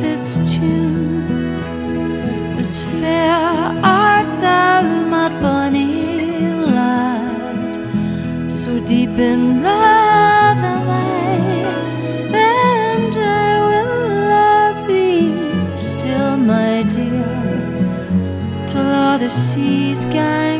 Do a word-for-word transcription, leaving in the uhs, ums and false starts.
has its tune. As fair art thou, my bonny lad, so deep in love am I, and I will love thee still, my dear, till all the seas gang